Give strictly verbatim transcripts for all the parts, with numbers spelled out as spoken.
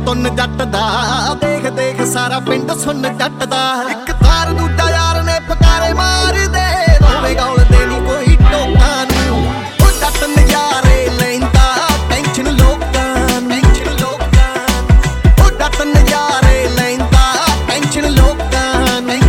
ਤੁੰਨ ਜੱਟ ਦਾ ਦੇਖ ਦੇਖ ਸਾਰਾ ਪਿੰਡ ਸੁਣ ਜੱਟ ਦਾ। ਇੱਕ ਤਾਰ ਦੂਜਾ ਯਾਰ ਨੇ ਪਕਾਰੇ ਮਾਰਦੇ ਰੋਵੇ ਗੌਲਦੇ ਨੀ ਕੋਈ ਟੋਕਾਂ ਨੂੰ। ਉਹ ਜੱਟ ਨਜ਼ਾਰੇ ਲੈਂਦਾ ਟੈਨਸ਼ਨ ਲੋਕਾਂ ਨੂੰ। ਉਹ ਜੱਟ ਨਜ਼ਾਰੇ ਲੈਂਦਾ ਟੈਨਸ਼ਨ ਲੋਕਾਂ ਨੂੰ।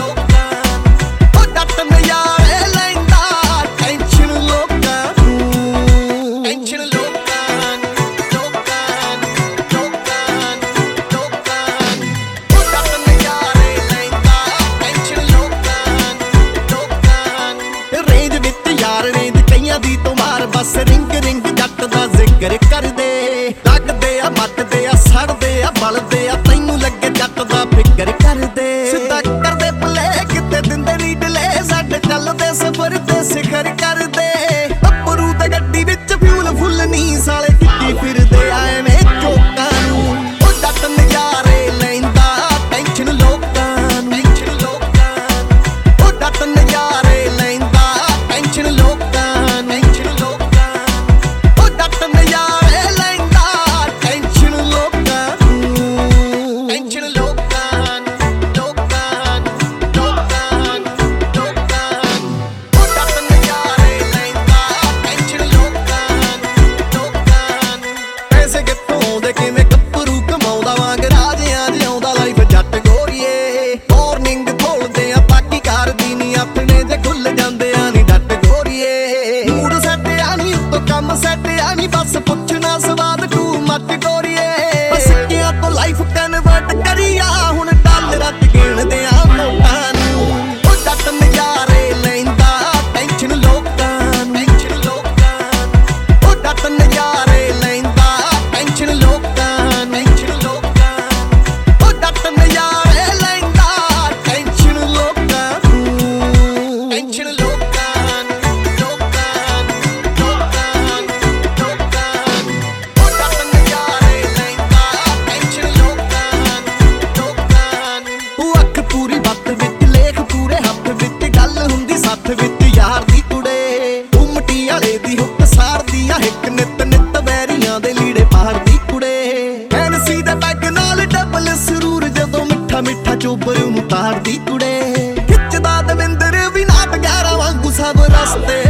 ਉਹ ਜੱਟ ਨਜ਼ਾਰੇ ਲੈਂਦਾ ਟੈਨਸ਼ਨ ਲੋਕਾਂ ਨੂੰ। ਟੈਨਸ਼ਨ ਲੋਕਾਂ ਨੂੰ ਲੋਕਾਂ ਨੂੰ ਲੋਕਾਂ ਨੂੰ ਲੋਕਾਂ ਨੂੰ। ਉਹ ਜੱਟ ਨਜ਼ਾਰੇ ਲੈਂਦਾ ਟੈਨਸ਼ਨ ਲੋਕਾਂ ਨੂੰ ਲੋਕਾਂ ਨੂੰ। ਰੇਂਜ ਵਿੱਚ ਯਾਰ ਰੇਂਜ ਕਈਆਂ ਦੀ ਤੋਂ ਮਾਰ ਬਸ ਰਿੰਗ ਰਿੰਗ ਜੱਟ ਦਾ ਜ਼ਿਕਰ ਕਰਦੇ। ਲੱਗਦੇ ਆ ਮੱਚਦੇ ਆ ਸੜਦੇ ਆ ਬਲਦੇ ਆ ਤੈਨੂੰ ਲੱਗੇ ਜੱਟ ਦਾ ਫਿਕਰ ਕਰਦੇ। ਸਿੱਧਾ ਕਰਦੇ ਪਲੇ ਕਿਤੇ ਦਿੰਦੇ ਨੀ ਡਲੇ ਸਾਡੇ ਚੱਲਦੇ ਸਫਰ ਤੇ ਸਿਖਰ ਕਰਦੇ। ਅੱਪਰੂ ਤੇ ਗੱਡੀ ਵਿੱਚ ਫਿਊਲ ਫੁੱਲ ਨੀ ਸਾਲੇ ਕਿੱਕੀ ਫਿਰਦੇ ਆਏ ਨੇ ਚੋਕਾਂ ਨੂੰ। ਉਹ ਜੱਟ ਨਜ਼ਾਰੇ ਲੈਂਦਾ ਟੈਨਸ਼ਨ ਲੋਕਾਂ ਨੂੰ। ਉਹ ਜੱਟ ਨਜ਼ਾਰੇ ਲੈਂਦਾ ਟੈਨਸ਼ਨ ਲੋਕਾਂ ਨੂੰ। ਉਹ ਜੱਟ ਨਜ਼ਾਰੇ ਲੈਂਦਾ ਟੈਨਸ਼ਨ ਲੋਕਾਂ ਨੂੰ। ਟੈਨਸ਼ਨ ਲੋਕਾਂ ਨੂੰ ਲੋਕਾਂ ਨੂੰ ਲੋਕਾਂ ਨੂੰ ਲੋਕਾਂ ਨੂੰ। ਉਹ ਜੱਟ ਨਜ਼ਾਰੇ ਲੈਂਦਾ ਟੈਨਸ਼ਨ ਲੋਕਾਂ ਨੂੰ ਲੋਕਾਂ ਨੂੰ। ਪੈਸੇ ਕਿੱਥੋਂ ਆਉਂਦੇ ਕਿਵੇਂ ਗੱਭਰੂ ਕਮਾਉਂਦਾ ਵਾਂਗ ਰਾਜਿਆਂ ਜਿਉਂਦਾ ਲਾਈਫ ਜੱਟ ਗੋਰੀਏ। ਮਾਰਨਿੰਗ ਖੋਲਦੇ ਆ ਬਾਕੀ ਕਰਦੀ ਨੀ ਆਪਣੇ ਜੇ ਖੁੱਲ ਜਾਂਦੇ ਆ ਨੀ ਜੱਟ ਗੋਰੀਏ। ਮੂਡ ਸੈੱਟ ਆ ਨੀ ਉੱਤੋਂ ਕੰਮ ਸੈੱਟ ਆ ਨੀ ਬਸ ਪੁੱਛਣਾ ਸਵਾਦ ਟੂ ਮੱਚ ਗੋਰੀਏ। ਬਸ ਸਿੱਕਿਆਂ ਤੋਂ ਲਾਈਫ ਕਨਵਰਟ ਕਰੀ ਆ ਹੁਣ ਡਾਲਰਾਂ ਚ ਗਿਣਦੇ ਆ ਨੋਟਾਂ ਨੂੰ। ਉਹ ਜੱਟ ਨਜ਼ਾਰੇ ਲੈਂਦਾ ਟੈਨਸ਼ਨ ਲੋਕਾਂ ਨੂੰ। ਉਹ ਜੱਟ ਨਜ਼ਾਰੇ ਲੈਂਦਾ ਟੈਨਸ਼ਨ ਲੋਕਾਂ ਨੂੰ। ਉਹ ਜੱਟ ਨਜ਼ਾਰੇ ਲੈਂਦਾ ਟੈਨਸ਼ਨ ਲੋਕਾਂ ਨੂੰ। ਟੈਨਸ਼ਨ ਲੋਕਾਂ ਨੂੰ ਲੋਕਾਂ ਨੂੰ ਲੋਕਾਂ ਨੂੰ ਲੋਕਾਂ ਨੂੰ। ਉਹ ਜੱਟ ਨਜ਼ਾਰੇ ਲੈਂਦਾ ਟੈਨਸ਼ਨ ਲੋਕਾਂ ਨੂੰ ਲੋਕਾਂ ਨੂੰ। ਉਹ ਅੱਖ ਪੂਰੀ ਬੱਤ ਵਿੱਚ ਲੇਖ ਪੂਰੇ ਹੱਥ ਵਿੱਚ ਗੱਲ ਹੁੰਦੀ ਸੱਥ ਵਿੱਚ ਯਾਰ ਦੀ ਕੁੜੇ। ਉਮਟੀ ਵਾਲੇ ਦੀ ਹੁੱਕ ਸਾਰਦੀ ਆ ਹਿੱਕ ਨਿੱਤ ਨਿੱਤ ਵੈਰੀਆਂ ਦੇ ਲੀੜੇ ਪਾਰਦੀ ਕੁੜੇ। ਐਨਸੀ ਦੇ ਪੈਗ ਨਾਲ ਡਬਲ ਸਰੂਰ ਜਦੋਂ ਮਿੱਠਾ ਮਿੱਠਾ ਚੋਬਰ ਨੂੰ ਤਾਰਦੀ ਕੁੜੇ। ਖਿੱਚਦਾ ਦਵਿੰਦਰ ਵੀ ਨਾਟ ਗਿਆਰਾਂ ਵਾਂਗੂ ਸਭ ਰਸਤੇ